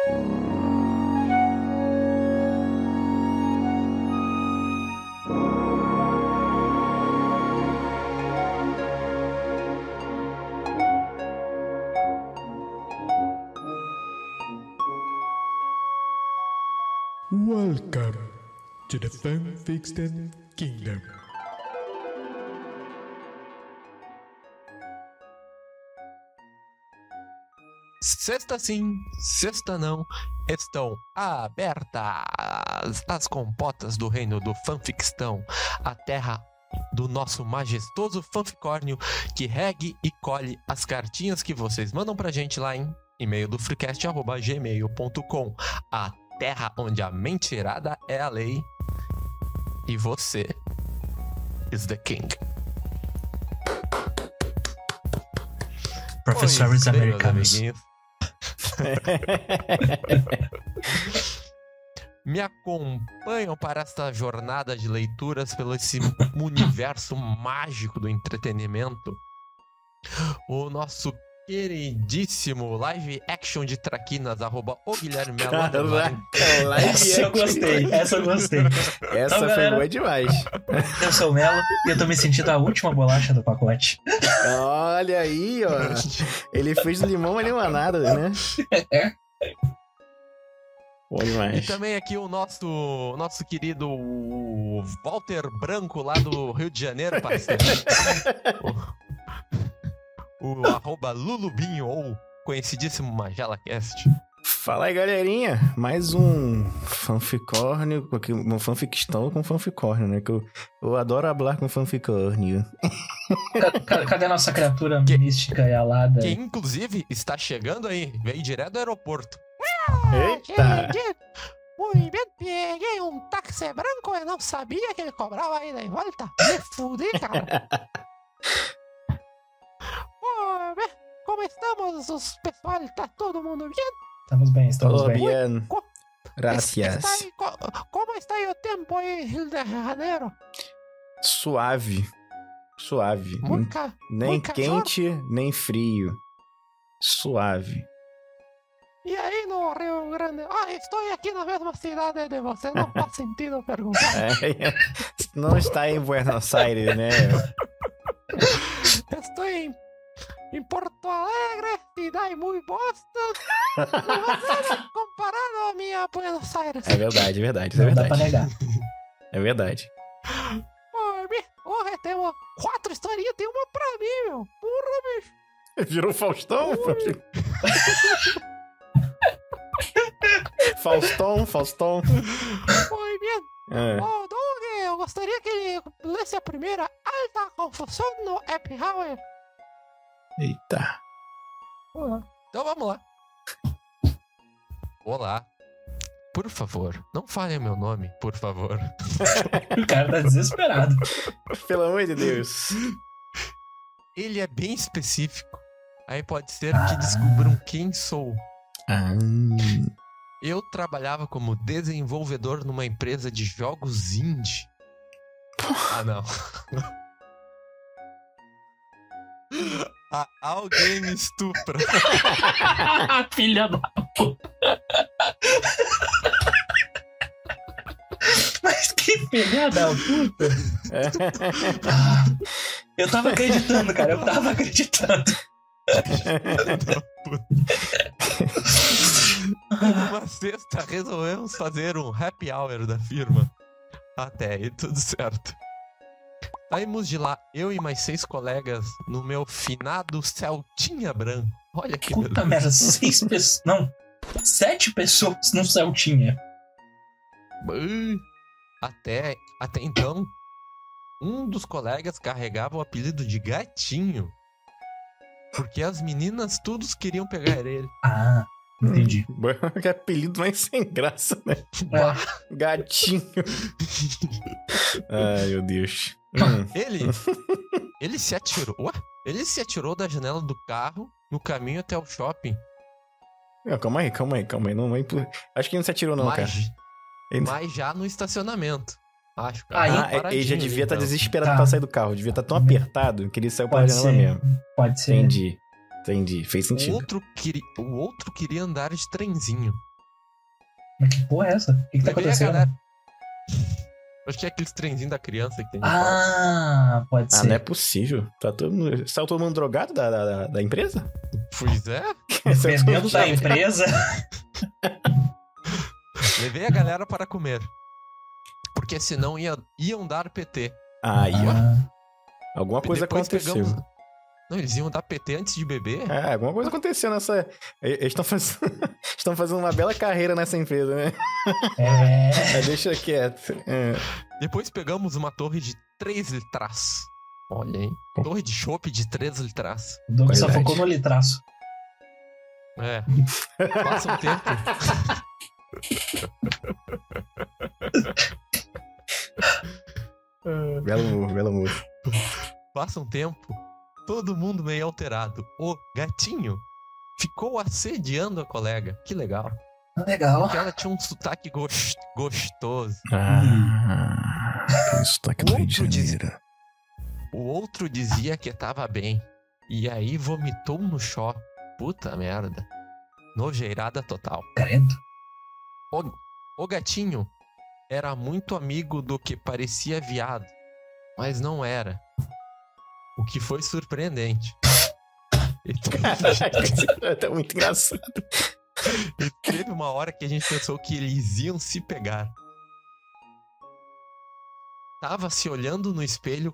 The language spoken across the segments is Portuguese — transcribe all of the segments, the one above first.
Welcome to the Fanfiction Kingdom. Sexta sim, sexta não, estão abertas as compotas do reino do fanfictão, a terra do nosso majestoso fanficórnio que regue e colhe as cartinhas que vocês mandam pra gente lá em e-mail do freecast@gmail.com, a terra onde a mentirada é a lei e você is the king. Professores americanos. Me acompanham para esta jornada de leituras pelo esse universo mágico do entretenimento. O nosso queridíssimo live action de traquinas, @o Guilherme Melo. Essa eu gostei. Essa Então, foi galera, boa demais. Eu sou o Melo e eu tô me sentindo a última bolacha do pacote. Olha aí, ó. Ele fez do limão uma limonada, né? Bom E demais. também aqui o nosso querido Walter Branco, lá do Rio de Janeiro, parceiro. o @Lulubinho, ou conhecidíssimo MagelaCast. Fala aí, galerinha. Mais um fanficórnio, um fanficstão com fanficórnio, né? Que eu adoro falar com fanficórnio. Cadê a nossa criatura mística e alada? Que inclusive está chegando aí, veio direto do aeroporto. Eita! Muito bem, peguei um táxi branco e não sabia que ele cobrava aí em volta. Me fudi, cara. Como estamos, os pessoal? Tá todo mundo bem? Estamos bem, estamos Todo bem. bien. Gracias. Como está aí o tempo aí, Rio de Janeiro? Suave. Suave. Nem muito quente, nem frio. Suave. E aí no Rio Grande? Estou aqui na mesma cidade de você, não faz sentido perguntar. Não está em Buenos Aires, né? Estou em Porto Alegre, cidade muito bosta. Comparado a minha Buenos Aires. É verdade, isso é Não dá pra verdade. negar. É verdade. Hoje temos 4 historinhas, tem uma pra mim, meu. Porra, bicho. Virou Faustão? Faustão. Muy bien. Doug, eu gostaria que ele lesse a primeira alta confusão no Happy Hour. Eita. Então vamos lá. Olá. Por favor, não fale meu nome, por favor. O cara tá desesperado. Pelo amor de Deus. Ele é bem específico. Aí pode ser que descubram quem sou. Eu trabalhava como desenvolvedor numa empresa de jogos indie. Não. Alguém me estupra. Filha da puta. Mas que filha da puta. Eu tava acreditando, cara. Uma sexta resolvemos fazer um happy hour da firma. Até aí tudo certo. Saímos de lá, eu e mais 6 colegas, no meu finado Celtinha branco. Olha que puta merda, 6 pessoas. Não, 7 pessoas no Celtinha. Até então, um dos colegas carregava o apelido de Gatinho. Porque as meninas todos queriam pegar ele. Entendi. Que apelido mais sem graça, né? Gatinho. Ai, meu Deus. Ele se atirou. Ele se atirou da janela do carro no caminho até o shopping. Não, calma aí. Não, acho que ele não se atirou, não, cara. Mas já no estacionamento. Acho que ele já devia estar desesperado pra sair do carro. Devia estar tão apertado que ele saiu pela janela mesmo. Pode ser. Entendi. Fez sentido. O outro queria andar de trenzinho. Mas que porra é essa? O que tá Levei a acontecendo? galera. Acho que é aqueles trenzinhos da criança que tem no palco. Ah, pode Ah, ser. não é possível. Saiu todo mundo drogado da empresa? Pois é. Dependendo da empresa. Levei a galera para comer. Porque senão iam dar PT. Aí, ó. Ah, Alguma coisa Depois aconteceu. pegamos- Não, eles iam dar PT antes de beber? É, alguma coisa aconteceu nessa... Eles estão fazendo uma bela carreira nessa empresa, né? é. Deixa quieto. É. Depois pegamos uma torre de 3 litras. Olha, hein? Pô. Torre de chopp de 3 litras. O Doug só Qualidade. focou no litraço. É. Passa um tempo. Belo humor, belo humor. Passa um tempo. Todo mundo meio alterado. O gatinho ficou assediando a colega. Que legal. Legal. Porque ela tinha um sotaque gostoso. Que sotaque do Rio de Janeiro. O outro dizia que tava bem. E aí vomitou no shopping. Puta merda. Nojeirada total. Credo. O gatinho era muito amigo do que parecia viado, mas não era. O que foi surpreendente. É muito engraçado. E teve uma hora que a gente pensou que eles iam se pegar. Estavam se olhando no espelho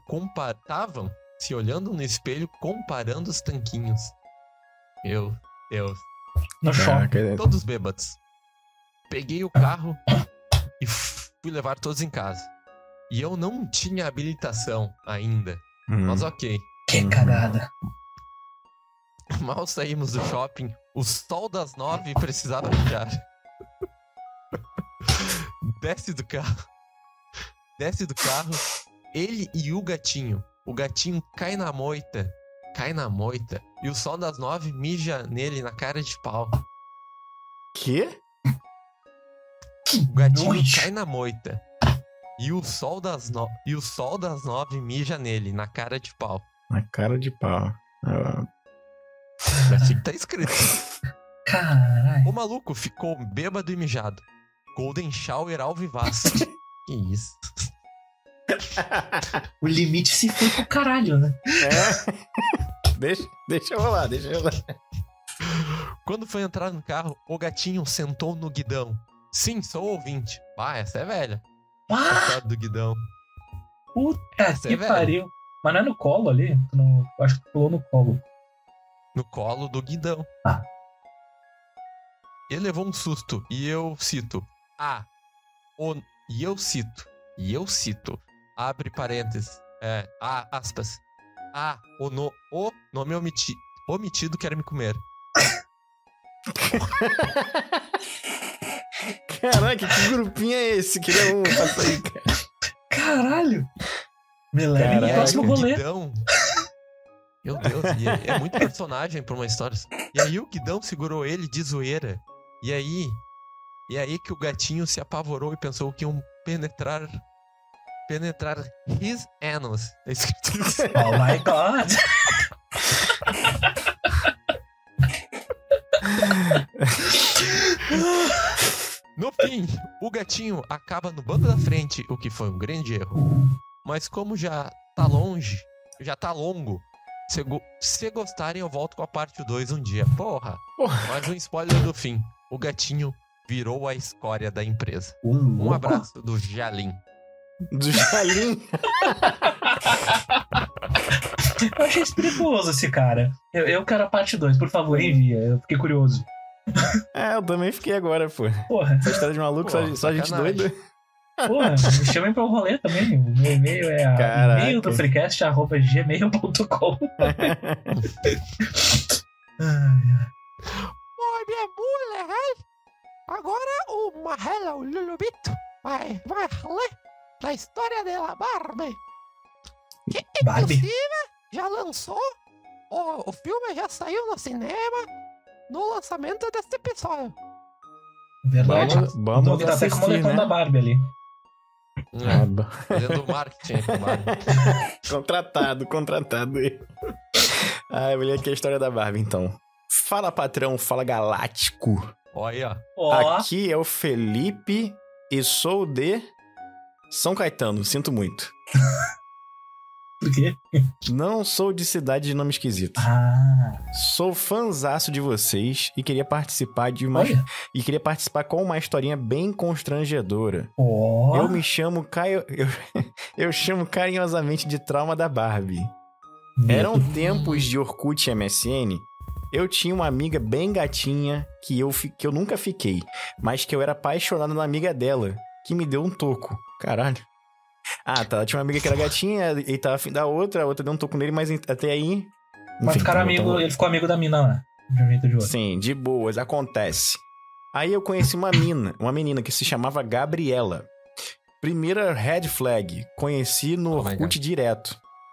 comparando os tanquinhos. Meu Deus. No shopping. Todos bêbados. Peguei o carro e fui levar todos em casa. E eu não tinha habilitação ainda. Mas ok. Que cagada. Mal saímos do shopping, o sol das 9 precisava mijar. Desce do carro, ele e o gatinho. O gatinho cai na moita, e o sol das 9 mija nele na cara de pau. Quê? O gatinho nojo. cai na moita, e o sol das 9 mija nele na cara de pau. Na cara de pau. Assim que tá escrito. Caralho. O maluco ficou bêbado e mijado. Golden Shower ao vivaço. Que isso? O limite se foi pro caralho, né? Deixa eu rolar. Quando foi entrar no carro, o gatinho sentou no guidão. Sim, sou ouvinte. Ah, essa é velha. A Ah, história do guidão. puta Essa que é velha. pariu. Mas não é no colo ali? Eu acho que pulou no colo. No colo do guidão. Ah. Ele levou um susto. E eu cito. E eu cito. Abre parênteses. Aspas. O nome omitido quer me comer. Caraca, que grupinho é esse? Queria um passa aí, cara. Caralho. Me leva no Caralho, próximo o rolê. Guidão. Meu Deus, e é muito personagem pra uma história. E aí o Guidão segurou ele de zoeira. E aí que o gatinho se apavorou e pensou que iam penetrar his anus. É escrito isso. Oh my god. No fim, o gatinho acaba no banco da frente, o que foi um grande erro. Mas como já tá longo, se gostarem eu volto com a parte 2 um dia. Porra. Mais um spoiler do fim. O gatinho virou a escória da empresa. Um abraço do Jalim. Do Jalim. Eu achei espirituoso esse cara. Eu quero a parte 2, por favor, envia. Eu fiquei curioso. Eu também fiquei agora, pô. Porra, Essa história de maluco, Pô, só gente sacanagem. doida. porra, me chamem pra um rolê também. O meu e-mail é Caraca. e-mail do freecast@gmail.com. Oi, minha mulher, hein? Agora o Marrela, o Lulubito, vai ler da história da Barbie. Que Barbie? inclusive já lançou, o filme já saiu no cinema no lançamento desse episódio. Verdade. Vamos o Doug tá até com o assistir, moletom né? da Barbie ali. Fazendo marketing aqui, Barbie. Contratado. Eu olhei aqui a história da Barbie, então. Fala, patrão, fala galáctico. Olha. Ó, Aqui é o Felipe e sou de São Caetano, sinto muito. por quê? Não sou de cidade de nome esquisito. Ah, Sou fãzaço de vocês e queria participar olha. e queria participar com uma historinha bem constrangedora. Ó. Eu me chamo Caio. Eu chamo carinhosamente de Trauma da Barbie. Eram tempos de Orkut e MSN. Eu tinha uma amiga bem gatinha que eu nunca fiquei, mas que eu era apaixonado na amiga dela, que me deu um toco. Caralho. Ah, tá. Ela tinha uma amiga que era gatinha e tava afim da outra, a outra deu um toco nele, mas até aí. Mas enfim, ficaram amigo, ele ficou amigo da mina lá. De um jeito ou de outro. Sim, de boas, acontece. Aí eu conheci uma menina que se chamava Gabriela. Primeira red flag, conheci no Oh my Orkut God. direto.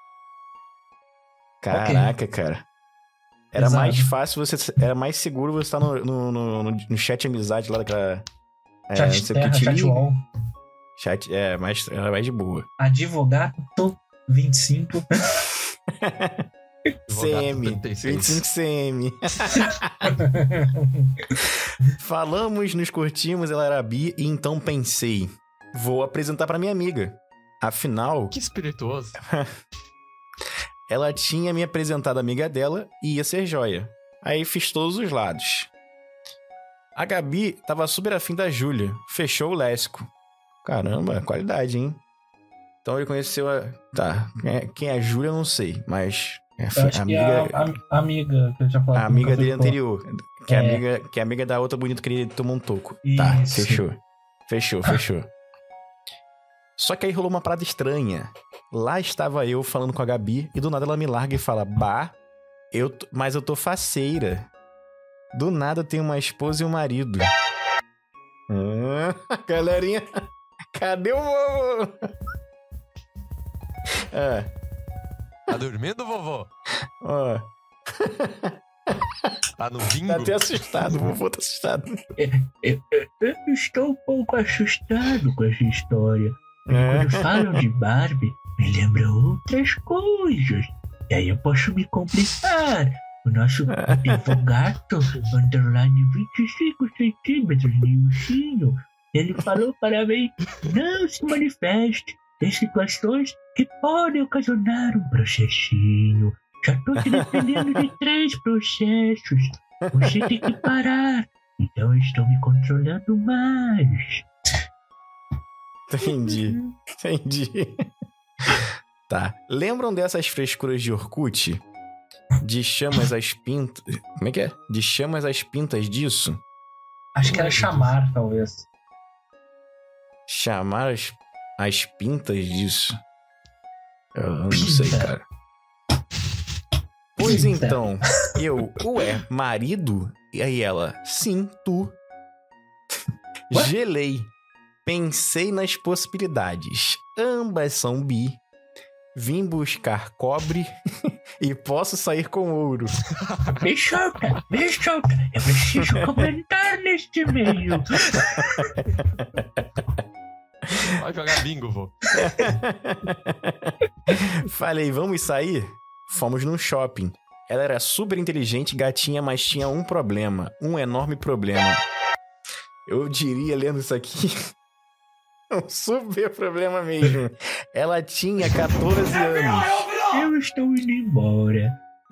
Caraca, cara. Era Exato. mais fácil era mais seguro você estar no chat amizade lá daquela... Chat não sei o que terra, te chat liga. wall. Chat, era mais de boa. Advogado 25. CM, 36. 25 CM. Falamos, nos curtimos, ela era bi, e então pensei, vou apresentar pra minha amiga. Afinal, Que espirituoso. ela tinha me apresentado a amiga dela e ia ser joia. Aí fiz todos os lados. A Gabi tava super afim da Júlia. Fechou o Lesco. Caramba, qualidade, hein? Então ele conheceu a... Tá, quem é a Júlia eu não sei, mas... Eu acho que é a amiga que eu tinha falado. A amiga dele ficou. anterior. Que é amiga da outra bonita que ele tomou um toco. Tá, Isso. fechou. Só que aí rolou uma parada estranha. Lá estava eu falando com a Gabi e do nada ela me larga e fala: Bah, mas eu tô faceira. Do nada eu tenho uma esposa e um marido. Galerinha, cadê o vovô? Tá dormindo, vovô? Ó, Tá no bingo? tá até assustado, o vovô tá assustado. Eu estou um pouco assustado com essa história. Quando falam de Barbie, me lembra outras coisas. E aí eu posso me complicar. O nosso advogado, underline 25 centímetros, Nilcinho, ele falou para mim, não se manifeste em situações que podem ocasionar um processinho. Já tô te defendendo de 3 processos. Você tem que parar. Então eu estou me controlando mais. Entendi. Tá. Lembram dessas frescuras de Orkut? De chamas às pintas... Como é que é? De chamas às pintas disso? Acho que era chamar, talvez. Chamar as pintas disso? Eu não sei, cara. Pois Pinta. então, ué, marido? E aí ela, sim, tu. Ué? Gelei. Pensei nas possibilidades. Ambas são bi. Vim buscar cobre e posso sair com ouro. Me solta. Eu preciso comentar neste meio. Vai jogar bingo, vô. Falei, vamos sair? Fomos num shopping. Ela era super inteligente, gatinha, mas tinha um problema. Um enorme problema. Eu diria, lendo isso aqui... um super problema mesmo. Ela tinha 14 anos. Eu estou indo embora.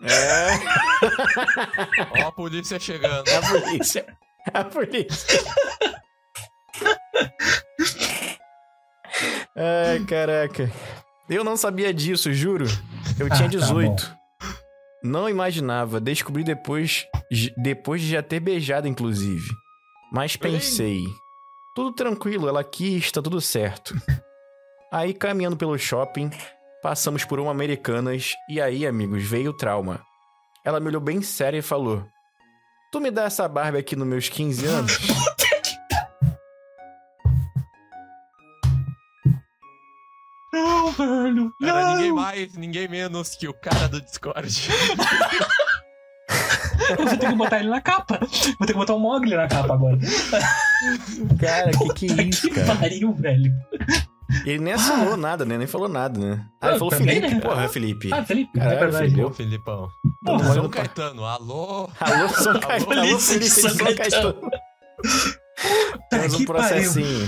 Ó a polícia chegando. A polícia. Ai, caraca. Eu não sabia disso, juro. Eu tinha 18. Não imaginava. Descobri depois de já ter beijado, inclusive. Mas pensei... Tudo tranquilo, ela quis, tá tudo certo. Aí, caminhando pelo shopping, passamos por uma Americanas e aí, amigos, veio o trauma. Ela me olhou bem séria e falou: Tu me dá essa Barbie aqui nos meus 15 anos? Não, velho. Era ninguém mais, ninguém menos que o cara do Discord. Você tem que botar ele na capa. Vou ter que botar o Mogli na capa agora. Cara, que é isso, Que cara? pariu, velho. Ele nem assinou nada, né? Nem falou nada, né? Ah, ele falou também, Felipe. né? Porra, Felipe. Ah, Felipe, Caralho, é verdade. Felipe. Ô, Filipão. Não, Porra, São não- Caetano, alô? Alô, São Caetano. Alô, Polícia de Felipe de São São Caetano. Temos um processinho.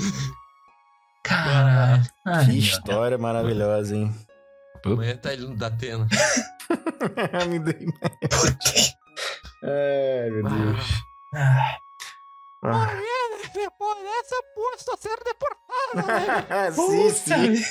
Caralho. Que história maravilhosa, hein? Amanhã tá ele no Datena. Me dei. Ai, meu Deus. Parece posto a ser deportado, Sim.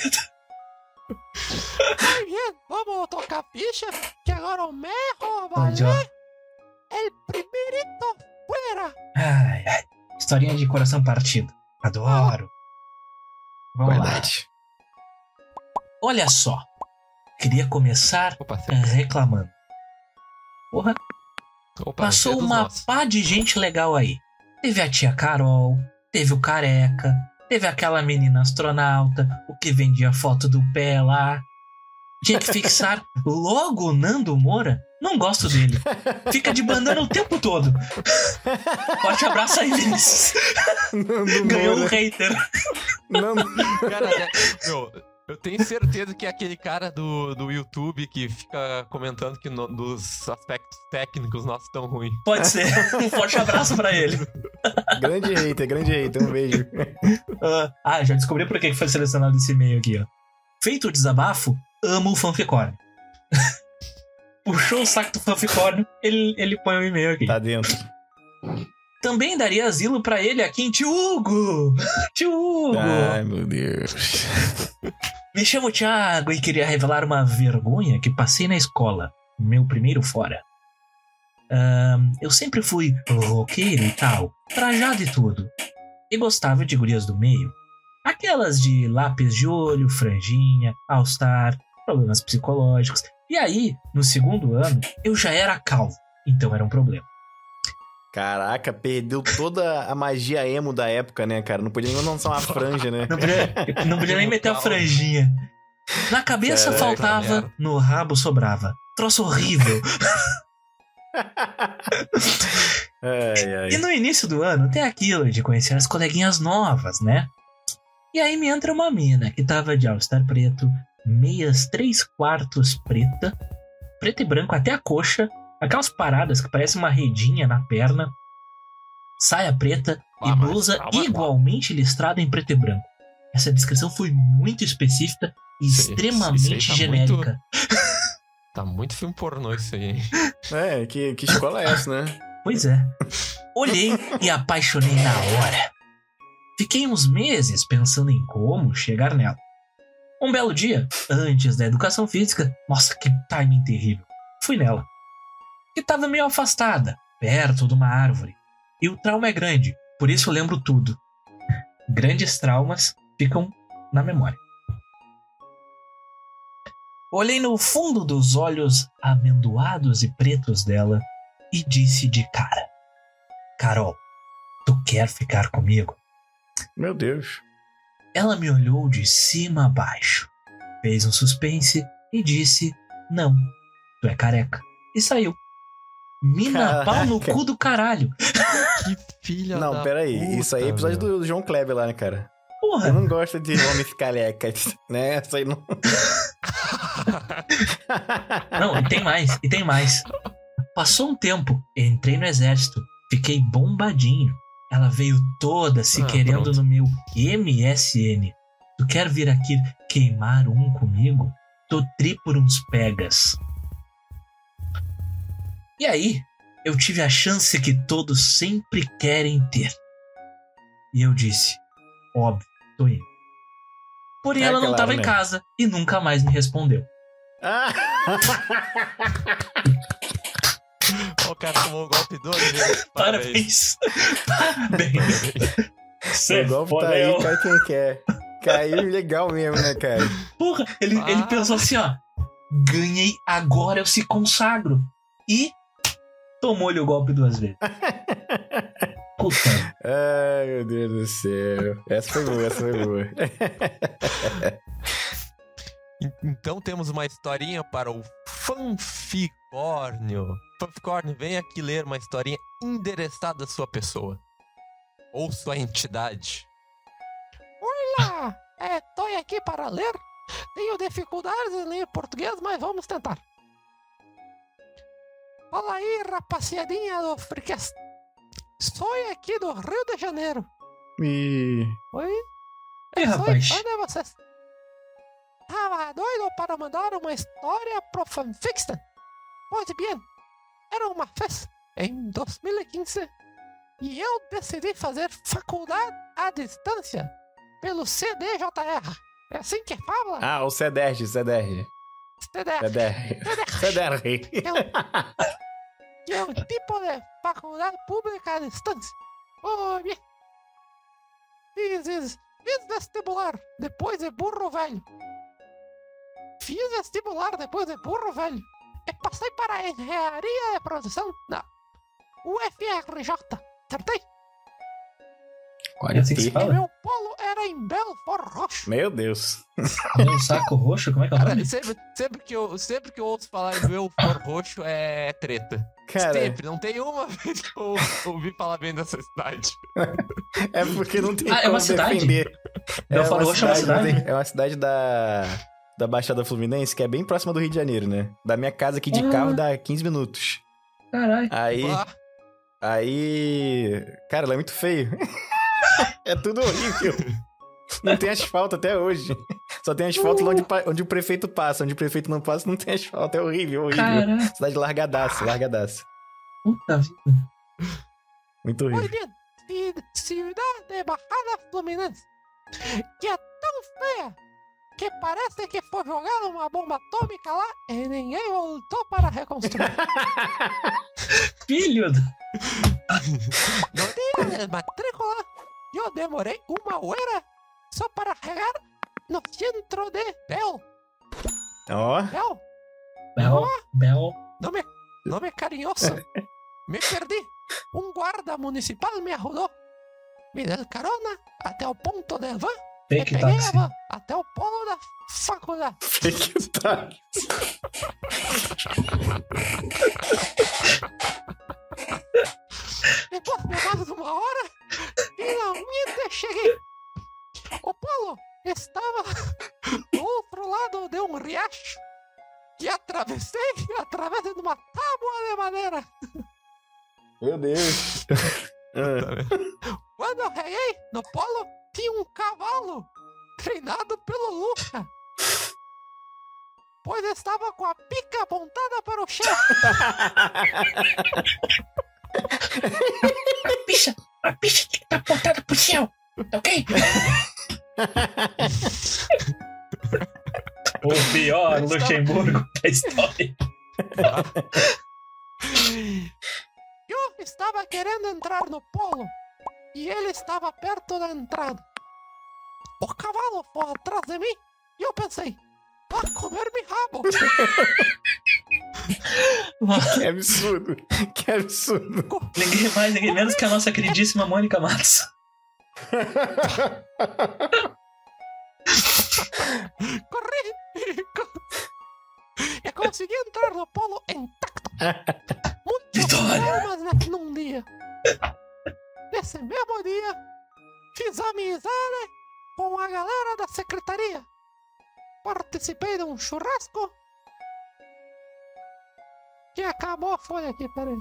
Muy bien, vamos a tocar ficha, que agora o Merro, vale? El primerito fuera. Ai. Historinha de coração partido. Adoro. Vamos Verdade. lá. Olha só. Queria começar reclamando. Porra. Passou uma pá de gente legal aí. Teve a tia Carol, teve o Careca, teve aquela menina astronauta, o que vendia foto do pé lá. Tinha que fixar logo o Nando Moura. Não gosto dele. Fica de bandana o tempo todo. Forte abraço aí, Vinícius. Ganhou um hater. Cara, eu tenho certeza que é aquele cara do YouTube que fica comentando que dos aspectos técnicos nossos tão ruins. Pode ser. Um forte abraço pra ele. Grande hater. Um beijo. Já descobri por que foi selecionado esse e-mail aqui, ó. Feito o desabafo, amo o fanficórnio. Puxou o saco do fanficórnio, ele põe o e-mail aqui. Tá dentro. Também daria asilo pra ele aqui em Tio Hugo. Ai, meu Deus. Me chamo Thiago e queria revelar uma vergonha que passei na escola. Meu primeiro fora. Eu sempre fui roqueiro e tal, trajado e tudo. E gostava de gurias do meio. Aquelas de lápis de olho, franjinha, all-star, problemas psicológicos. E aí, no segundo ano, eu já era calvo. Então era um problema. Caraca, perdeu toda a magia emo da época, né, cara? Não podia nem lançar uma franja, né? Não podia nem meter a franjinha. Na cabeça faltava, no rabo sobrava. Troço horrível. E no início do ano tem aquilo de conhecer as coleguinhas novas, né? E aí me entra uma mina que tava de all-star preto, meias 3/4 preta, preto e branco até a coxa, aquelas paradas que parecem uma redinha na perna, saia preta e blusa igualmente listrada em preto e branco. Essa descrição foi muito específica e extremamente tá genérica. Tá muito filme pornô isso aí, hein? Que escola é essa, né? Pois é. Olhei e apaixonei na hora. Fiquei uns meses pensando em como chegar nela. Um belo dia, antes da educação física, nossa, que timing terrível, fui nela. Que tava meio afastada, perto de uma árvore. E o trauma é grande, por isso eu lembro tudo. Grandes traumas ficam na memória. Olhei no fundo dos olhos amendoados e pretos dela e disse de cara: Carol, tu quer ficar comigo? Meu Deus. Ela me olhou de cima a baixo, fez um suspense e disse: não, tu é careca. E saiu. Mina pau no cu do caralho. Que filha da Não, peraí. puta, Isso aí é episódio do João Kleber lá, né, cara? Porra. Eu não gosto de homens carecas, né? Essa aí não... Não, e tem mais. Passou um tempo, entrei no exército, fiquei bombadinho. Ela veio toda se querendo pronto. No meu MSN. Tu quer vir aqui queimar um comigo? Tô tri por uns pegas. E aí, eu tive a chance que todos sempre querem ter. E eu disse: óbvio, tô indo. Porém, ela não tava em casa e nunca mais me respondeu. O cara tomou um golpe doido. Parabéns. Parabéns. O golpe tá aí, cai quem quer. Caiu legal mesmo, né, cara? Porra, ele pensou assim, ó. Ganhei, agora eu se consagro. E tomou-lhe o golpe 2 vezes. Puta. Ai, meu Deus do céu. Essa foi boa. Então temos uma historinha para o Fanficórnio. Fanficórnio, vem aqui ler uma historinha endereçada à sua pessoa. Ou sua entidade. Olá! Tô aqui para ler. Tenho dificuldades em ler português, mas vamos tentar. Fala aí, rapaziadinha do Freecast. Sou aqui do Rio de Janeiro. E... Oi? Ei, rapaz. Onde vocês? Tava doido para mandar uma história pro Fanfiction. Pois bem, era uma vez em 2015 e eu decidi fazer faculdade à distância pelo CDJR. É assim que fala? Ah, o CDR. CDR. Que é um tipo de faculdade pública à distância. Oh, bem. Fiz vestibular depois de burro velho. E passei para a engenharia de produção na UFRJ. Acertei? É assim que se E fala? meu polo era em Belfort Roxo. Meu Deus. Meu saco roxo, como é que é o Cara, nome? sempre que eu ouço falar em Belfort Roxo é treta. Cara, Sempre, não tem uma vez que eu ouvi falar bem dessa cidade. é porque não tem Ah, é como uma cidade? defender. Belfort Roxo é uma cidade? É uma cidade da Baixada Fluminense, que é bem próxima do Rio de Janeiro, né? Da minha casa aqui de carro dá 15 minutos. Caralho. Aí... Cara, ela é muito feio. É tudo horrível. Não tem asfalto até hoje. Só tem asfalto lá onde o prefeito passa. Onde o prefeito não passa, não tem asfalto. É horrível. Caralho. Cidade largadaça. Puta vida. Muito Pois horrível. bem, cidade de Baixada Fluminense, que é tão feia que parece que foi jogada uma bomba atômica lá e ninguém voltou para reconstruir. Filho. No dia de matrícula, eu demorei uma hora só para chegar no centro de Bel. Ó. Bel. Nome carinhoso. Me perdi. Um guarda municipal me ajudou. Me deu carona até o ponto de van. Fake E peguei táxi. a van até o polo da faculdade. Fake táxi. Depois de mais uma hora, finalmente cheguei. O polo estava do outro lado de um riacho que atravessei através de uma tábua de madeira. Meu Deus. Quando eu cheguei no polo, tinha um cavalo treinado pelo Luca, pois estava com a pica apontada para o chão. A bicha que tá apontada pro céu. Ok? O pior Luxemburgo da história. Eu estava querendo entrar no polo e ele estava perto da entrada. O cavalo foi atrás de mim e eu pensei, vai comer meu rabo. Que absurdo. Ninguém mais, ninguém menos que a nossa queridíssima Mônica Matos. Corri e consegui entrar no polo intacto. Muitos problemas num dia. Nesse mesmo dia, fiz amizade com a galera da secretaria. Participei de um churrasco que acabou a folha aqui, peraí.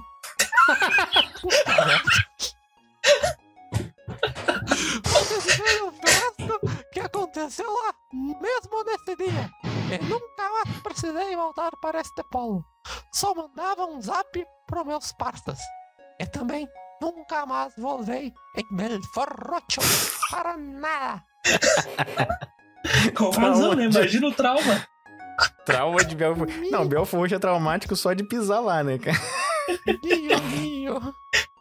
Participei de um churrasco que aconteceu lá mesmo nesse dia. E nunca mais precisei voltar para este polo. Só mandava um zap pros meus parceiros. E também nunca mais voltei em Belfort Roxo para nada. Com razão, né? Imagina o trauma. Trauma de Belfort. Não, Belfort Roxo é traumático só de pisar lá, né, cara? Guinho.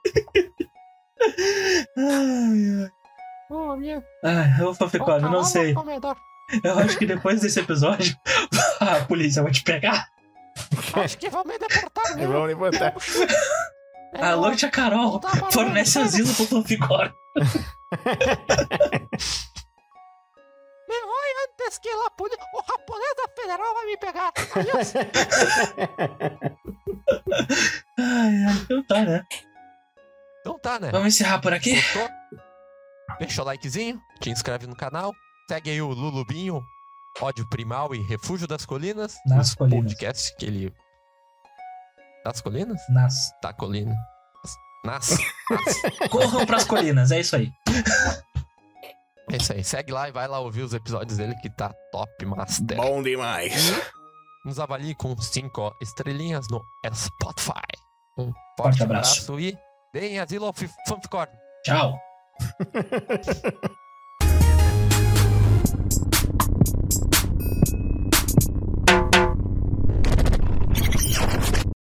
Oh, minha. Ai, ô Fafecório, não sei. Comedor. Eu acho que depois desse episódio, a polícia vai te pegar. Acho que vão me deportar mesmo. Vamos levantar. Alô, tia Carol, fornece asilo pro Fafecório. Me voy antes que a polícia. O japonesa federal vai me pegar. Adiós. Ai, então tá, né? Então tá, né? Vamos encerrar por aqui? Gostou? Deixa o likezinho, te inscreve no canal, segue aí o Lulubinho, Ódio Primal e Refúgio das Colinas. Nas os Colinas. podcasts que ele... Das Colinas? Nas. Tá, colina. Nasce. Corram pras colinas, é isso aí. É isso aí. Segue lá e vai lá ouvir os episódios dele que tá top, master. Bom demais. Nos avalie com 5 estrelinhas no Spotify. Um Forte forte abraço. abraço e deem asilo ao Fanficorn. Tchau.